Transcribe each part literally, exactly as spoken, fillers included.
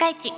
日市。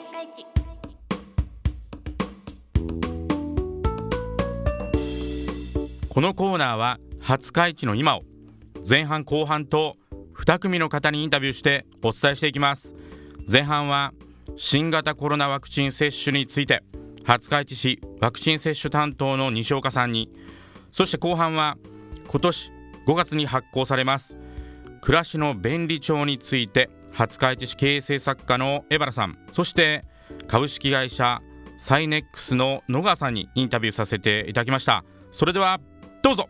このコーナーは廿日市の今を前半後半とに組の方にインタビューしてお伝えしていきます。前半は新型コロナワクチン接種について廿日市市ワクチン接種担当の西岡さんに、そして後半は今年ごがつに発行されます暮らしの便利帳について廿日市市経営政策課の江原さん、そして株式会社サイネックスの野川さんにインタビューさせていただきました。それではどうぞ。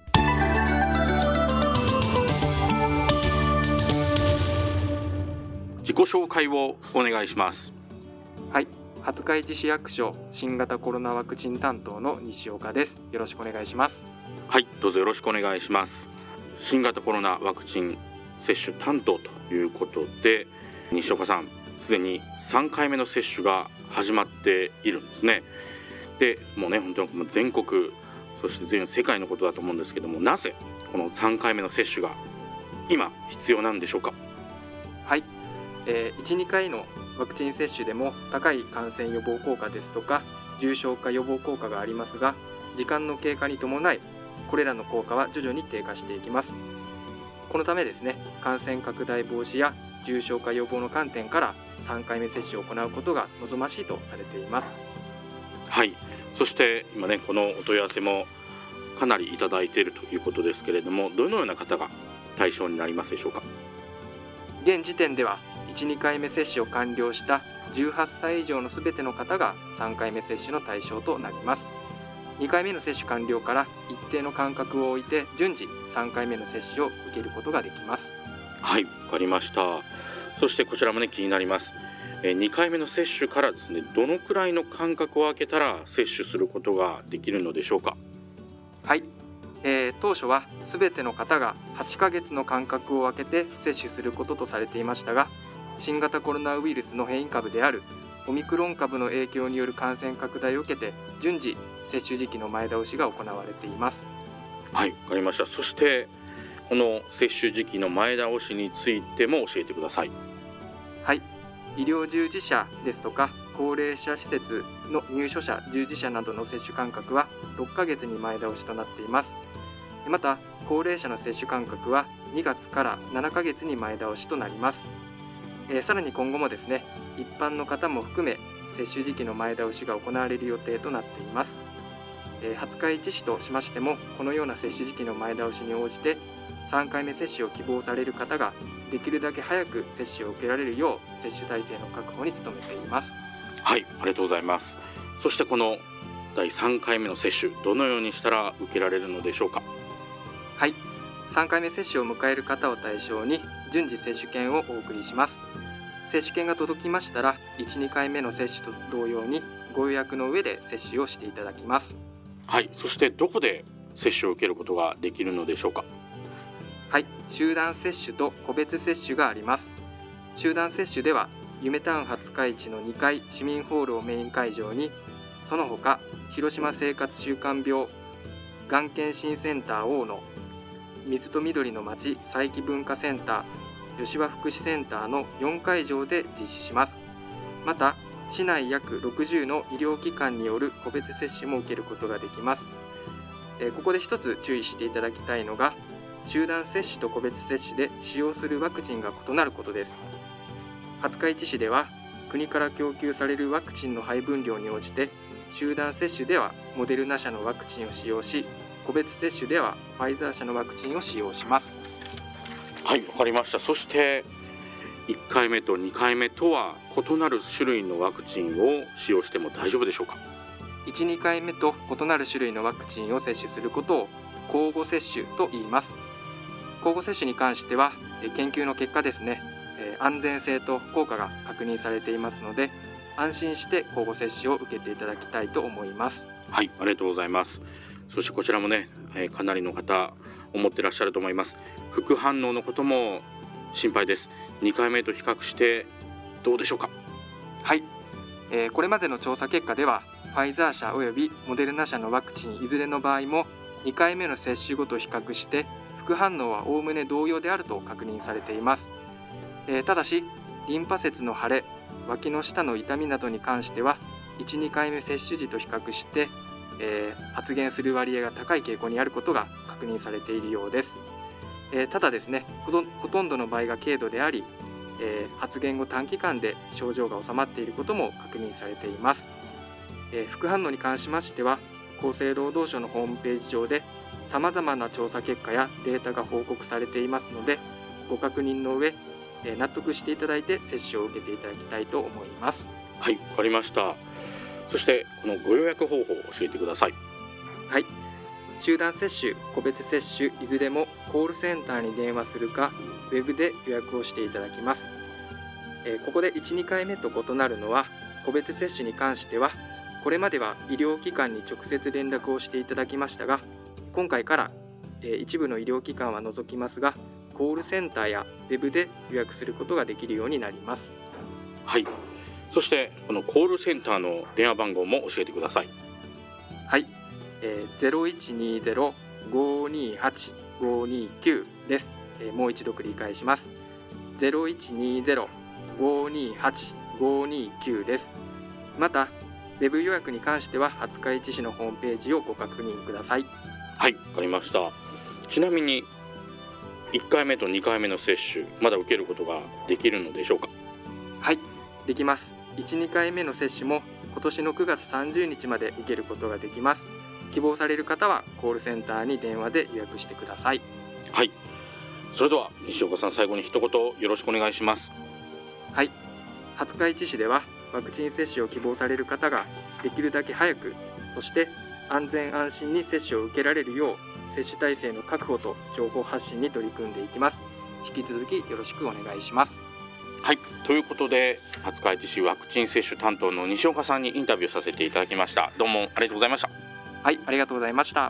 自己紹介をお願いします。 はい、廿日市市役所新型コロナワクチン担当の西岡です。よろしくお願いします。 はい、どうぞよろしくお願いします。新型コロナワクチン接種担当ということで、西岡さん、すでにさんかいめの接種が始まっているんですね。でもうね、本当に全国、そして全世界のことだと思うんですけども、なぜこのさんかいめの接種が今必要なんでしょうか。 はい、えー、いち、にかいのワクチン接種でも高い感染予防効果ですとか重症化予防効果がありますが、時間の経過に伴いこれらの効果は徐々に低下していきます。このためですね、感染拡大防止や重症化予防の観点からさんかいめ接種を行うことが望ましいとされています。 はい、そして今ね、このお問い合わせもかなりいただいているということですけれども、どのような方が対象になりますでしょうか。 現時点ではいち、にかいめ接種を完了したじゅうはっさい以上のすべての方がさんかいめ接種の対象となります。にかいめの接種完了から一定の間隔を置いて順次さんかいめの接種を受けることができます。 はい、わかりました。そしてこちらもね、気になります。にかいめの接種からですね、どのくらいの間隔を空けたら接種することができるのでしょうか。 はい、えー、当初はすべての方がはちかげつの間隔を空けて接種することとされていましたが、新型コロナウイルスの変異株であるオミクロン株の影響による感染拡大を受けて順次接種時期の前倒しが行われています。 はい、わかりました。そしてこの接種時期の前倒しについても教えてください。 はい、医療従事者ですとか高齢者施設の入所者従事者などの接種間隔はろっかげつに前倒しとなっています。また高齢者の接種間隔はにがつからななかげつに前倒しとなります。えー、さらに今後もですね、一般の方も含め接種時期の前倒しが行われる予定となっています。えー、廿日市市としましてもこのような接種時期の前倒しに応じてさんかいめ接種を希望される方ができるだけ早く接種を受けられるよう接種体制の確保に努めています。 はい、ありがとうございます。そしてこのだいさんかいめの接種、どのようにしたら受けられるのでしょうか。 はい、さんかいめ接種を迎える方を対象に順次接種券をお送りします。接種券が届きましたらいち、にかいめの接種と同様にご予約の上で接種をしていただきます。 はい、そしてどこで接種を受けることができるのでしょうか。 はい、集団接種と個別接種があります。集団接種では夢タウン廿日市のにかい市民ホールをメイン会場に、その他広島生活習慣病がん検診センター大野、水と緑の町佐伯文化センター、吉和福祉センターのよんかいじょうで実施します。また市内約ろくじゅうの医療機関による個別接種も受けることができます。えー、ここで一つ注意していただきたいのが、集団接種と個別接種で使用するワクチンが異なることです。廿日市市では国から供給されるワクチンの配分量に応じて、集団接種ではモデルナ社のワクチンを使用し、個別接種ではファイザー社のワクチンを使用します。 はい、わかりました。そしていっかいめとにかいめとは異なる種類のワクチンを使用しても大丈夫でしょうか。 いち、にかいめと異なる種類のワクチンを接種することを交互接種と言います。交互接種に関しては研究の結果ですね、安全性と効果が確認されていますので、安心して交互接種を受けていただきたいと思います。 はい、ありがとうございます。そしてこちらもね、かなりの方思ってらっしゃると思います。副反応のことも心配です。にかいめと比較してどうでしょうか。 はい、えー、これまでの調査結果ではファイザー社およびモデルナ社のワクチンいずれの場合もにかいめの接種後と比較して副反応はおおむね同様であると確認されています。えー、ただしリンパ節の腫れ、 脇の下の痛みなどに関してはいち、にかいめ接種時と比較して、えー、発現する割合が高い傾向にあることが確認されているようです。えー、ただですね、ほと、ほとんどの場合が軽度であり、えー、発現後短期間で症状が治まっていることも確認されています。えー、副反応に関しましては厚生労働省のホームページ上でさまざまな調査結果やデータが報告されていますので、ご確認の上、えー、納得していただいて接種を受けていただきたいと思います。 はい、わかりました。そしてこのご予約方法を教えてください。 はい、集団接種、個別接種いずれもコールセンターに電話するかウェブで予約をしていただきます。えー、ここでいち、にかいめと異なるのは、個別接種に関してはこれまでは医療機関に直接連絡をしていただきましたが、今回から、えー、一部の医療機関は除きますがコールセンターやウェブで予約することができるようになります。 はい、そしてこのコールセンターの電話番号も教えてください。 はい、えー、ゼロいちにゼロ ごーにーはち ごーにーきゅう です。えー、もう一度繰り返します。ゼロいちにゼロ ごーにーはち ごーにーきゅう です。またウェブ予約に関しては廿日市市のホームページをご確認ください。 はい、わかりました。ちなみにいっかいめとにかいめの接種まだ受けることができるのでしょうか？ はい、できます。いち、にかいめの接種も今年のくがつさんじゅうにちまで受けることができます。希望される方はコールセンターに電話で予約してください。 はい、それでは西岡さん、最後に一言よろしくお願いします。 はい、廿日市市ではワクチン接種を希望される方ができるだけ早く、そして安全安心に接種を受けられるよう接種体制の確保と情報発信に取り組んでいきます。引き続きよろしくお願いします。 はい、ということで廿日市市ワクチン接種担当の西岡さんにインタビューさせていただきました。どうもありがとうございました。 はい、ありがとうございました。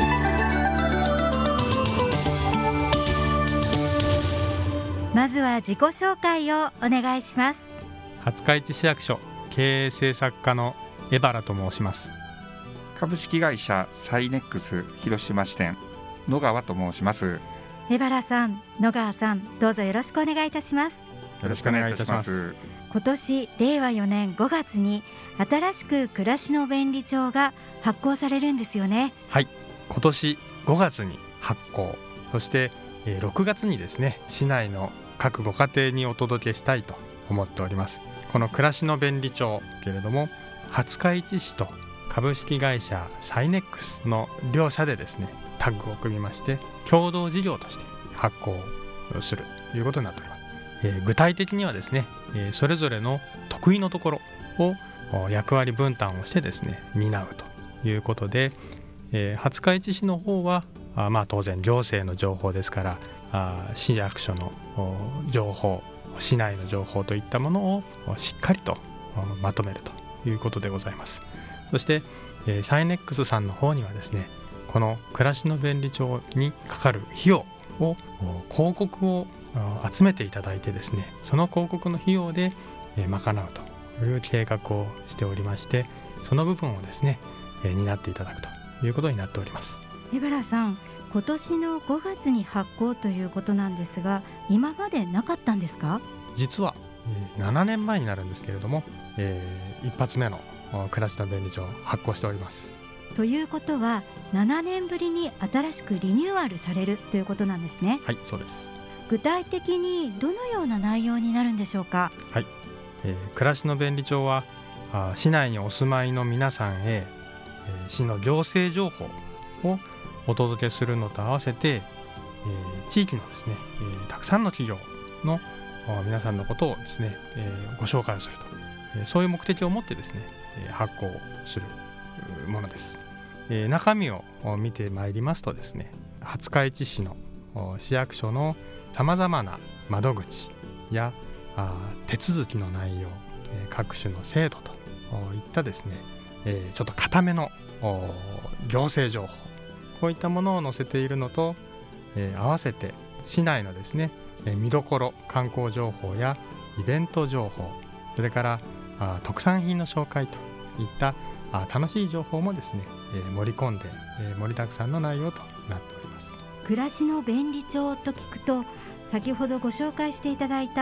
まずは自己紹介をお願いします。 廿日市市役所経営政策課の江原と申します。 株式会社サイネックス広島支店野川と申します。 江原さん、野川さん、どうぞよろしくお願いいたします。 よろしくお願いいたします。 今年れいわよねんごがつに新しく暮らしの便利帳が発行されるんですよね。 はい、今年ごがつに発行、そしてろくがつにですね、市内の各ご家庭にお届けしたいと思っております。この暮らしの便利帳けれども、廿日市市と株式会社サイネックスの両社でですねタッグを組みまして共同事業として発行するということになっております。えー、具体的にはですね、えー、それぞれの得意のところを役割分担をしてですね担うということで、えー、廿日市市の方はあまあ当然行政の情報ですから、あ市役所の情報、市内の情報といったものをしっかりとまとめるということでございます。そして、えー、サイネックスさんの方にはですね、この暮らしの便利帳にかかる費用を広告を集めていただいてですね、その広告の費用で、えー、賄うという計画をしておりまして、その部分をですね、えー、担っていただくということになっております。 江原さん、今年のごがつに発行ということなんですが、今までなかったんですか？ 実は、えー、ななねんまえになるんですけれども、えー、一発目の暮らしの便利帳を発行しております。 ということはななねんぶりに新しくリニューアルされるということなんですね。 はい、そうです。 具体的にどのような内容になるんでしょうか？ はい、えー、暮らしの便利帳はあ市内にお住まいの皆さんへ、えー、市の行政情報をお届けするのと合わせて、えー、地域のですね、えー、たくさんの企業の皆さんのことをですね、えー、ご紹介をすると、えー、そういう目的を持ってですね、えー、発行するものです。えー、中身を見てまいりますとですね、廿日市市の市役所のさまざまな窓口やあ手続きの内容、えー、各種の制度といったですね、えー、ちょっと固めの行政情報、こういったものを載せているのと、えー、合わせて市内のですね、えー、見どころ観光情報やイベント情報、それからあ特産品の紹介といったあ楽しい情報もですね、えー、盛り込んで、えー、盛りだくさんの内容となっております。 暮らしの便利帳と聞くと、先ほどご紹介していただいた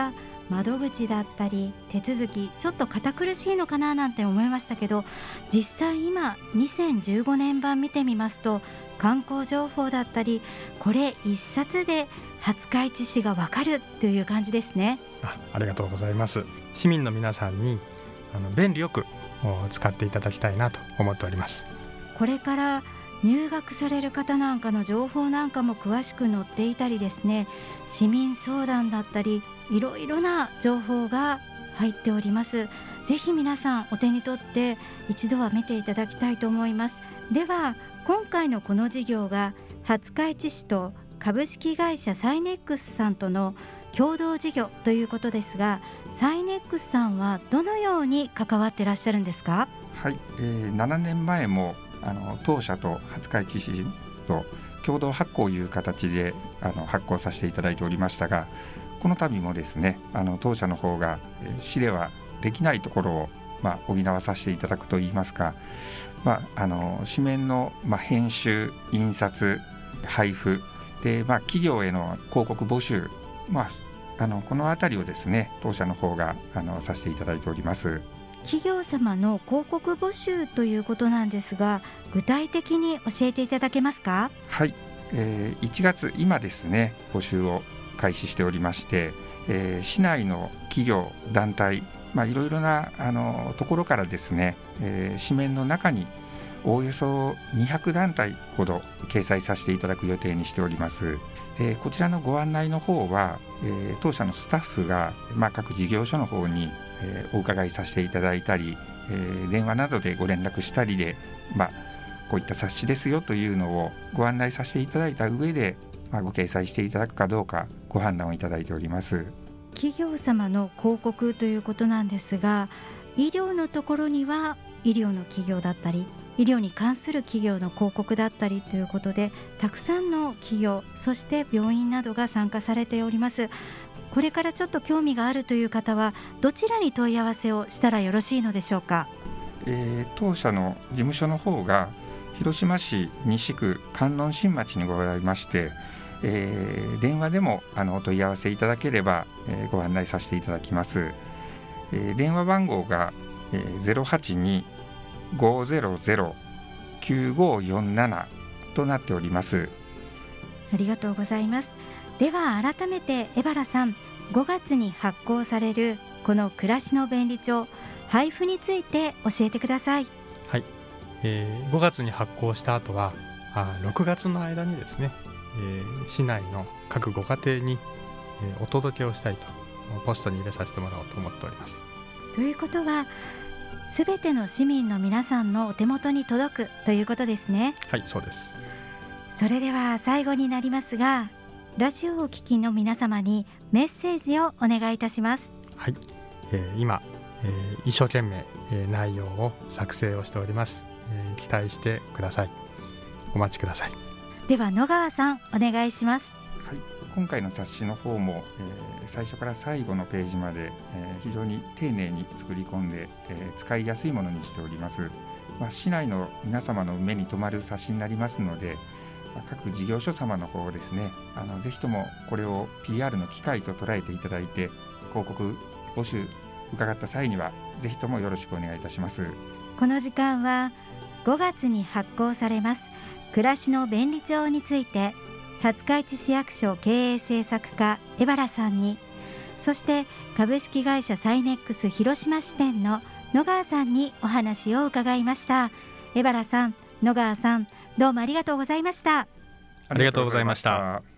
窓口だったり手続きちょっと堅苦しいのかななんて思いましたけど、実際今にせんじゅうごねん版見てみますと、観光情報だったりこれ一冊で廿日市市がわかるという感じですね。 あ, ありがとうございます。市民の皆さんにあの便利よく使っていただきたいなと思っております。 これから入学される方なんかの情報なんかも詳しく載っていたりですね、市民相談だったりいろいろな情報が入っております。ぜひ皆さんお手に取って一度は見ていただきたいと思います。では今回のこの事業が廿日市市と株式会社サイネックスさんとの共同事業ということですが、サイネックスさんはどのように関わっていらっしゃるんですか？ はい、えー、ななねんまえもあの当社と廿日市市と共同発行いう形であの発行させていただいておりましたが、この度もですね、あの当社の方が、えー、市ではできないところを、まあ、補わさせていただくといいますか、まあ、あの紙面の、まあ、編集、印刷、配布で、まあ、企業への広告募集、まあ、あのこのあたりをですね、当社の方があのさせていただいております。 企業様の広告募集ということなんですが、具体的に教えていただけますか？ はい、えー、いちがつ今ですね、募集を開始しておりまして、えー、市内の企業団体、まあ、いろいろなあのところからですね、えー、紙面の中におおよそにひゃくだんたいほど掲載させていただく予定にしております。えー、こちらのご案内の方は、えー、当社のスタッフが、まあ、各事業所の方に、えー、お伺いさせていただいたり、えー、電話などでご連絡したりで、まあ、こういった冊子ですよというのをご案内させていただいた上で、まあ、ご掲載していただくかどうかご判断をいただいております。 企業様の広告ということなんですが、医療のところには医療の企業だったり、医療に関する企業の広告だったりということで、たくさんの企業、そして病院などが参加されております。これからちょっと興味があるという方はどちらに問い合わせをしたらよろしいのでしょうか？ えー、当社の事務所の方が広島市西区観音新町にございまして、えー、電話でもあのお問い合わせいただければ、えー、ご案内させていただきます。えー、電話番号が、えー、ゼロはちに ごゼロゼロ きゅうごよんなな となっております。 ありがとうございます。では改めて江原さん、ごがつに発行されるこの暮らしの便利帳配布について教えてください。 はい、えー、ごがつに発行した後はあろくがつの間にですね、えー、市内の各ご家庭に、えー、お届けをしたいとポストに入れさせてもらおうと思っております。 ということはすべての市民の皆さんのお手元に届くということですね。 はい、そうです。 それでは最後になりますが、ラジオをお聞きの皆様にメッセージをお願いいたします。 はい、えー、今、えー、一生懸命、えー、内容を作成をしております。えー、期待してください。お待ちください。 では野川さんお願いします。 はい、今回の冊子の方も、えー、最初から最後のページまで、えー、非常に丁寧に作り込んで、えー、使いやすいものにしております。まあ、市内の皆様の目に留まる冊子になりますので、各事業所様の方ですね、あのぜひともこれを ピーアール の機会と捉えていただいて、広告募集伺った際にはぜひともよろしくお願いいたします。 この時間はごがつに発行されます暮らしの便利帳について、廿日市市役所経営政策課江原さんに、そして株式会社サイネックス広島支店の野川さんにお話を伺いました。江原さん、野川さん、どうもありがとうございました。 ありがとうございました。